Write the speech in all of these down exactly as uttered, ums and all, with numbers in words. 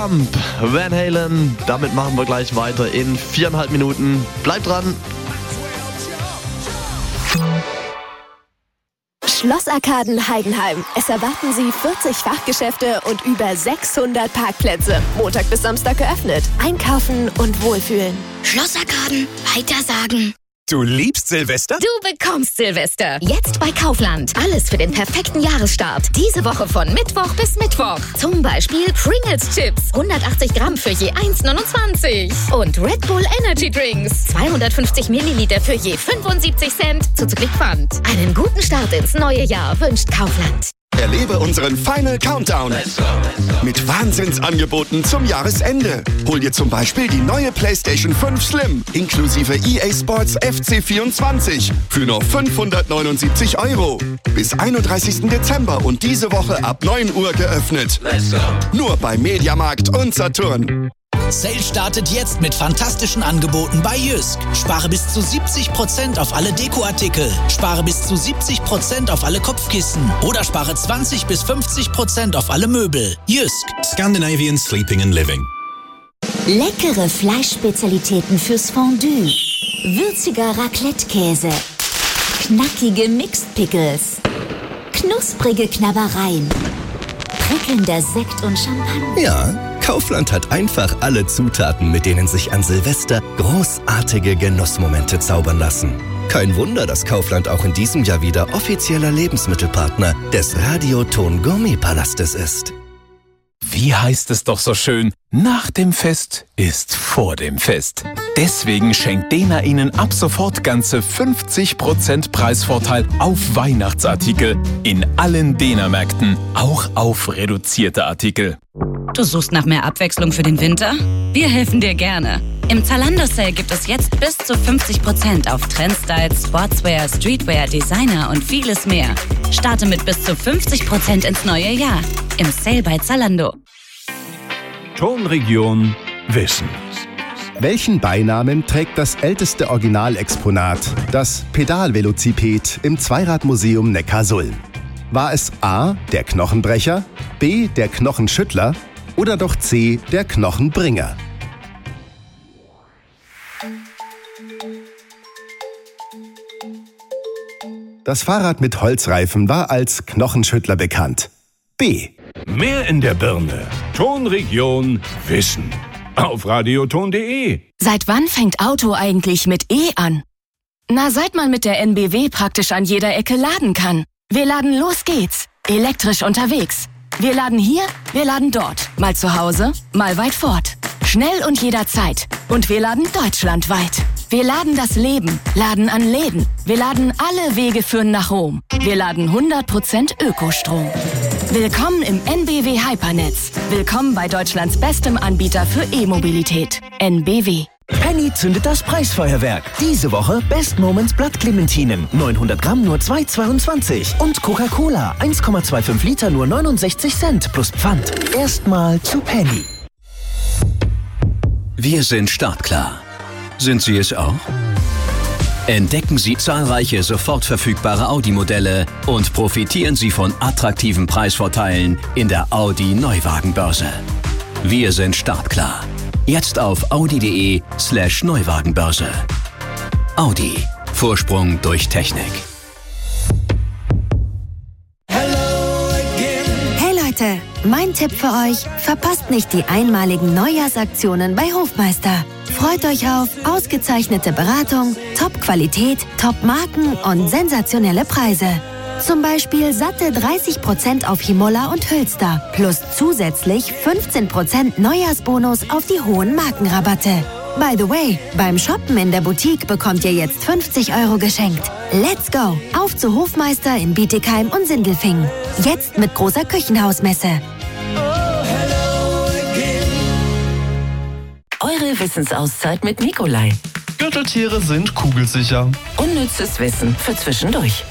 Jump, Van Halen. Damit machen wir gleich weiter in viereinhalb Minuten. Bleibt dran. Schlossarkaden Heidenheim. Es erwarten Sie vierzig Fachgeschäfte und über sechshundert Parkplätze. Montag bis Samstag geöffnet. Einkaufen und wohlfühlen. Schlossarkaden, weitersagen. Du liebst Silvester? Du bekommst Silvester. Jetzt bei Kaufland. Alles für den perfekten Jahresstart. Diese Woche von Mittwoch bis Mittwoch. Zum Beispiel Pringles Chips. hundertachtzig Gramm für je eins neunundzwanzig. Und Red Bull Energy Drinks. zweihundertfünfzig Milliliter für je fünfundsiebzig Cent. Zuzüglich Pfand. Einen guten Start ins neue Jahr wünscht Kaufland. Erlebe unseren Final Countdown mit Wahnsinnsangeboten zum Jahresende. Hol dir zum Beispiel die neue PlayStation fünf Slim inklusive E A Sports F C vierundzwanzig für nur fünfhundertneunundsiebzig Euro. Bis einunddreißigsten Dezember und diese Woche ab neun Uhr geöffnet. Nur bei Mediamarkt und Saturn. Sale startet jetzt mit fantastischen Angeboten bei Jysk. Spare bis zu siebzig Prozent auf alle Dekoartikel. Spare bis zu siebzig Prozent auf alle Kopfkissen. Oder spare zwanzig bis fünfzig Prozent auf alle Möbel. Jysk. Scandinavian Sleeping and Living. Leckere Fleischspezialitäten fürs Fondue. Würziger Raclette-Käse. Knackige Mixed Pickles. Knusprige Knabbereien. Prickelnder Sekt und Champagner. Ja, Kaufland hat einfach alle Zutaten, mit denen sich an Silvester großartige Genussmomente zaubern lassen. Kein Wunder, dass Kaufland auch in diesem Jahr wieder offizieller Lebensmittelpartner des Radioton-Gourmet-Palastes ist. Wie heißt es doch so schön? Nach dem Fest ist vor dem Fest. Deswegen schenkt Dena Ihnen ab sofort ganze fünfzig Prozent Preisvorteil auf Weihnachtsartikel in allen Dena-Märkten, auch auf reduzierte Artikel. Du suchst nach mehr Abwechslung für den Winter? Wir helfen dir gerne. Im Zalando-Sale gibt es jetzt bis zu fünfzig Prozent auf Trendstyles, Sportswear, Streetwear, Designer und vieles mehr. Starte mit bis zu fünfzig Prozent ins neue Jahr. Im Sale bei Zalando. Tonregion Wissen. Welchen Beinamen trägt das älteste Originalexponat, das Pedalvelociped im Zweiradmuseum Neckarsulm? War es A, der Knochenbrecher, B, der Knochenschüttler oder doch C, der Knochenbringer? Das Fahrrad mit Holzreifen war als Knochenschüttler bekannt. B. Mehr in der Birne. Tonregion Wissen. Auf radioton punkt de. Seit wann fängt Auto eigentlich mit E an? Na, seit man mit der N B W praktisch an jeder Ecke laden kann. Wir laden Los geht's. Elektrisch unterwegs. Wir laden hier, wir laden dort. Mal zu Hause, mal weit fort. Schnell und jederzeit. Und wir laden deutschlandweit. Wir laden das Leben, laden an Läden. Wir laden alle Wege führen nach Rom. Wir laden hundert Prozent Ökostrom. Willkommen im N B W Hypernetz. Willkommen bei Deutschlands bestem Anbieter für E-Mobilität. N B W. Penny zündet das Preisfeuerwerk. Diese Woche Best Moments Blattclementinen. neunhundert Gramm nur zwei Euro zweiundzwanzig. Und Coca-Cola eins Komma fünfundzwanzig Liter nur neunundsechzig Cent plus Pfand. Erstmal zu Penny. Wir sind startklar. Sind Sie es auch? Entdecken Sie zahlreiche sofort verfügbare Audi-Modelle und profitieren Sie von attraktiven Preisvorteilen in der Audi Neuwagenbörse. Wir sind startklar. Jetzt auf audi.de slash Neuwagenbörse. Audi. Vorsprung durch Technik. Hey Leute, mein Tipp für euch, verpasst nicht die einmaligen Neujahrsaktionen bei Hofmeister. Freut euch auf ausgezeichnete Beratung, Top-Qualität, Top-Marken und sensationelle Preise. Zum Beispiel satte dreißig Prozent auf Himola und Hülster plus zusätzlich fünfzehn Prozent Neujahrsbonus auf die hohen Markenrabatte. By the way, beim Shoppen in der Boutique bekommt ihr jetzt fünfzig Euro geschenkt. Let's go! Auf zu Hofmeister in Bietigheim und Sindelfingen. Jetzt mit großer Küchenhausmesse. Eure Wissensauszeit mit Nikolai. Gürteltiere sind kugelsicher. Unnützes Wissen für zwischendurch.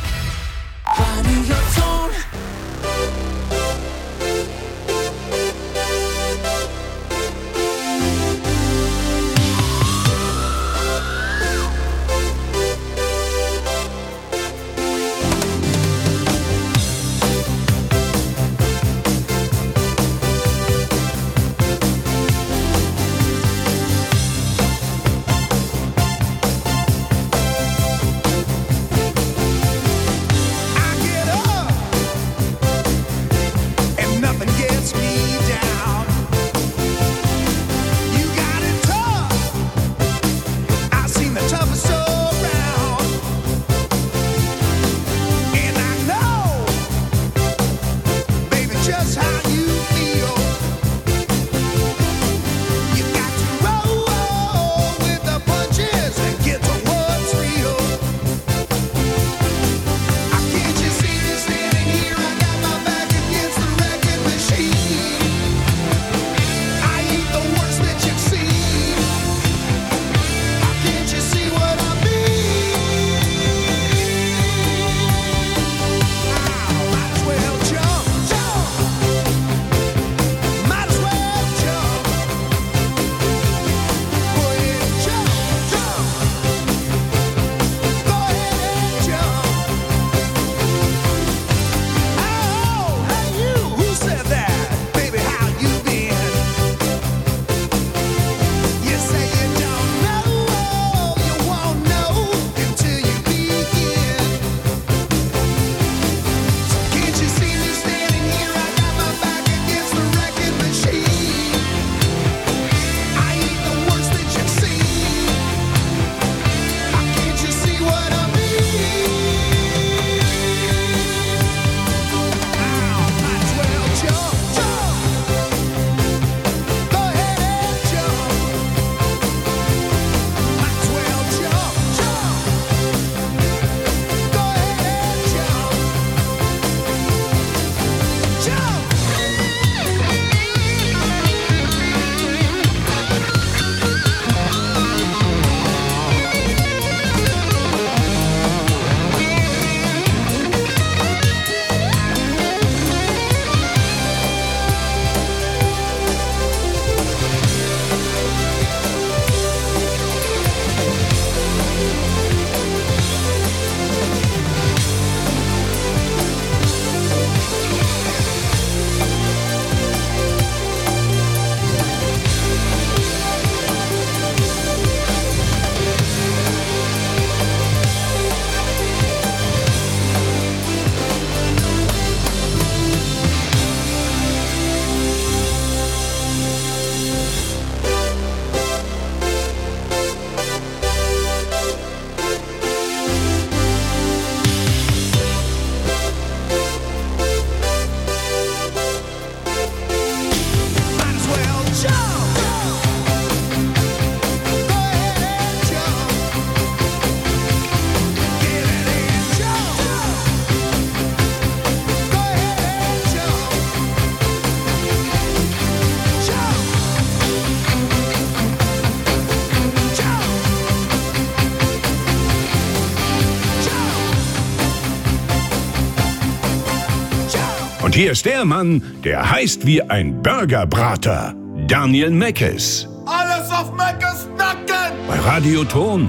Und hier ist der Mann, der heißt wie ein Burgerbrater. Daniel Meckes. Alles auf Meckes Nacken! Bei Radio Ton.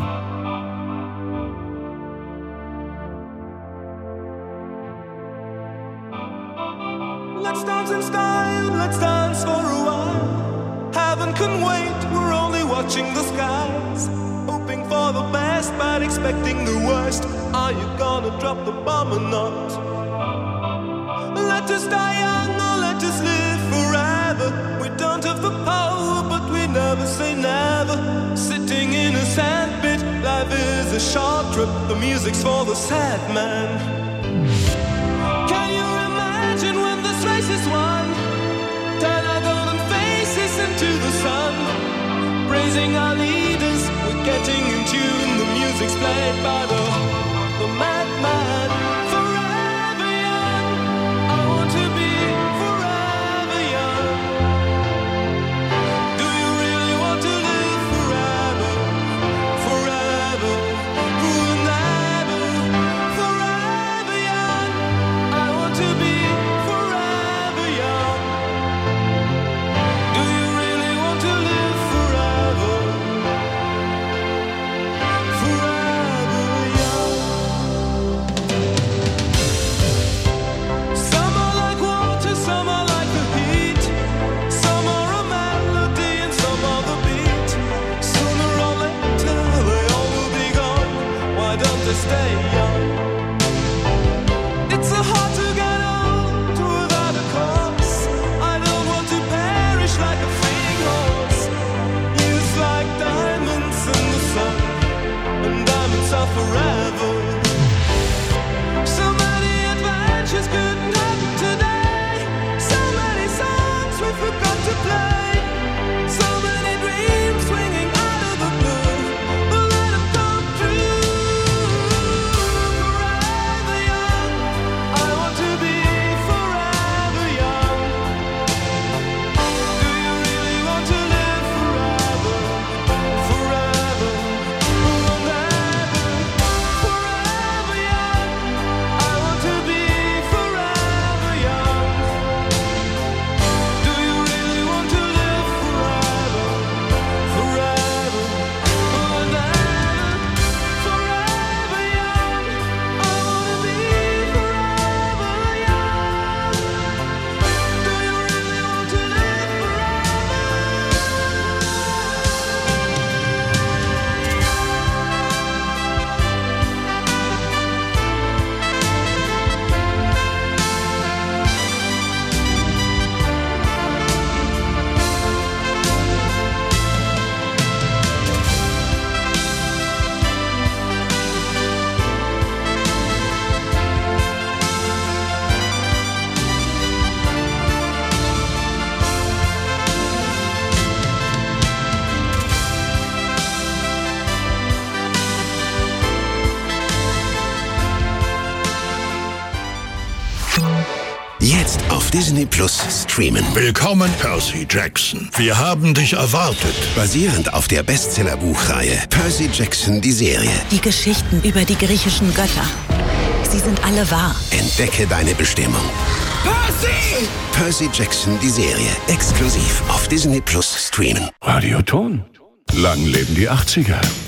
Let's dance in style, let's dance for a while. Heaven can wait, we're only watching the skies. Hoping for the best, but expecting the worst. Are you gonna drop the bomb or not? Let us die young or let us live forever. We don't have the power, but we never say never. Sitting in a sandpit, life is a short trip. The music's for the sad man. Can you imagine when this race is won? Turn our golden faces into the sun. Praising our leaders, we're getting in tune. The music's played by the, the madman. Forever young, I want to be forever young. Do you really want to live forever? Forever, forever, forever young. I want to be forever young. Do you really want to live forever? Forever young. Some are like water, some are like the heat. Some are a melody and some are the beat. Sooner or later they all will be gone. Why don't they stay young? It's so hard to get old without a cause. I don't want to perish like a fleeing horse. Years like diamonds in the sun, and diamonds are forever. So many adventures couldn't happen today. So many songs we forgot to play. So many dreams swinging out of the blue. But let them come true. Forever young, I want to be forever young. Do you really want to live forever? Forever, forever, forever young. I want to be forever young. Do you really want to live forever? Forever, forever, forever young. I want to be forever young. Do you really want to live Jetzt auf Disney Plus streamen. Willkommen, Percy Jackson. Wir haben dich erwartet. Basierend auf der Bestsellerbuchreihe Percy Jackson, die Serie. Die Geschichten über die griechischen Götter. Sie sind alle wahr. Entdecke deine Bestimmung. Percy! Percy Jackson, die Serie. Exklusiv auf Disney Plus streamen. Radio Ton. Lang leben die achtziger.